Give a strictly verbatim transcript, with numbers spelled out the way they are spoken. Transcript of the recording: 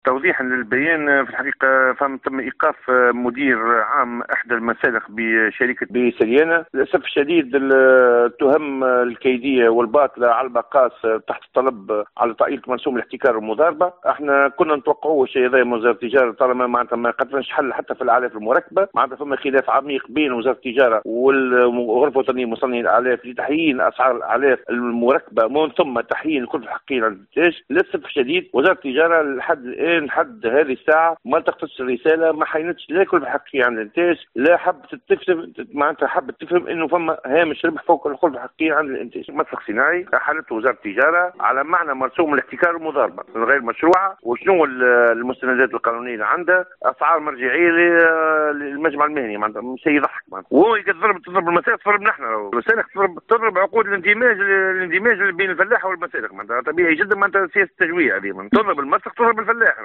توضيحا للبيان، في الحقيقة فهم تم إيقاف مدير عام إحدى المسالخ بشركة بسريانة. للأسف الشديد التهم الكيدية والباطلة على البقاس تحت الطلب على تأييد مرسوم الاحتكار والمضاربة. احنا كنا نتوقعوا شيء هذا من وزارة التجارة طالما معناتها ما قدرناش حل حتى في الأعلاف المركبة. معناتها فما خلاف عميق بين وزارة التجارة والغرفة الوطنية لمصنعي الأعلاف لتحيين أسعار الأعلاف المركبة ومن ثم تحيين الكلفة الحقيقية عند الإنتاج. للأسف الشديد وزارة التجارة لحد الآن حد هذه الساعة ما تقتص الرسالة، ما حينتش لا كلفة حقيقية عند الإنتاج لا حبت تفهم، معناتها حبت تفهم إنه فما هامش ربح فوق الكلفة الحقيقية عند الإنتاج. مسلخ صناعي أحالته وزارة التجارة على معنى مرسوم الاحتكار والمضاربة غير مشروعة، وشنو المستندات القانونية اللي عندها، أسعار مرجعية للمجمع المهني. معناتها شيء يضحك. وهو يضرب تضرب المسالخ تضرب نحن المسالخ تضرب تضرب عقود الاندماج الاندماج بين الفلاح والمسالخ. معناتها طبيعي جدا. معناتها سياسة التجويع هذه تضرب المسلخ تضرب الفلاح.